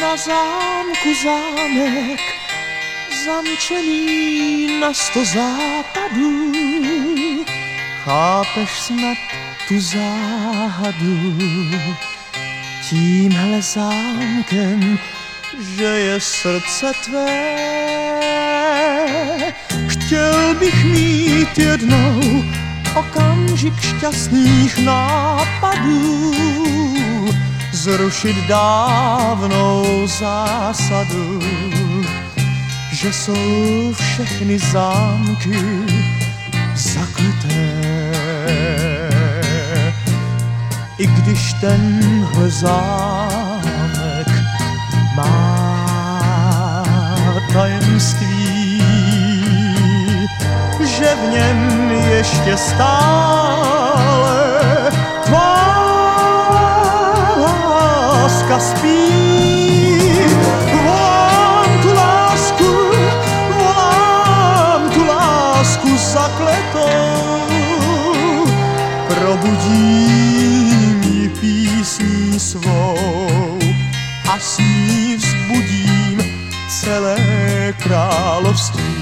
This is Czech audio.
na zámku zámek, zamčený na 100 západů. Chápeš snad tu záhadu? Tímhle zámkem, že je srdce tvé. Chtěl bych mít jednou okamžik šťastných nápadů, zrušit dávnou zásadu, že jsou všechny zámky zakryté. I když tenhle zámek má tajemství, že v něm ještě stále tvá láska spí. Volám tu lásku zakletou, probudím ji písní svou a s ní vzbudím celé království.